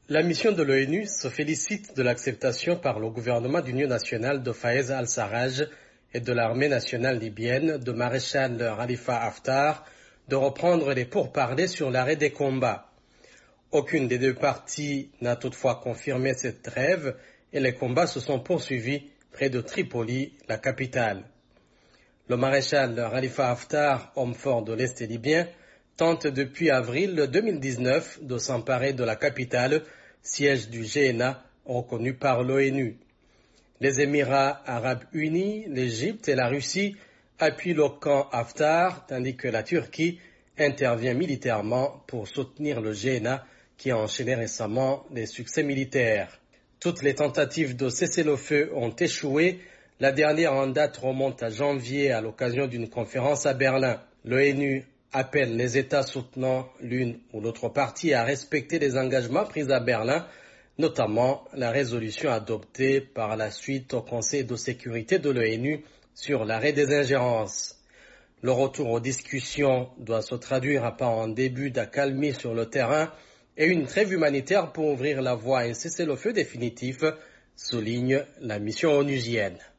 La mission de l'ONU se félicite de l'acceptation par le gouvernement d'union nationale de Fayez al-Sarraj et de l'armée nationale libyenne de maréchal Khalifa Haftar de reprendre les pourparlers sur l'arrêt des combats. Aucune des deux parties n'a toutefois confirmé cette trêve et les combats se sont poursuivis près de Tripoli, la capitale. Le maréchal Khalifa Haftar, homme fort de l'Est libyen, tente depuis avril 2019 de s'emparer de la capitale, siège du GNA reconnu par l'ONU. Les Émirats arabes unis, l'Égypte et la Russie appuient le camp Haftar, tandis que la Turquie intervient militairement pour soutenir le GNA qui a enchaîné récemment des succès militaires. Toutes les tentatives de cessez-le-feu ont échoué. La dernière en date remonte à janvier à l'occasion d'une conférence à Berlin. L'ONU appelle les États soutenant l'une ou l'autre partie à respecter les engagements pris à Berlin, notamment la résolution adoptée par la suite au Conseil de sécurité de l'ONU sur l'arrêt des ingérences. Le retour aux discussions doit se traduire par un début d'accalmie sur le terrain et une trêve humanitaire pour ouvrir la voie à un cessez-le-feu définitif, souligne la mission onusienne.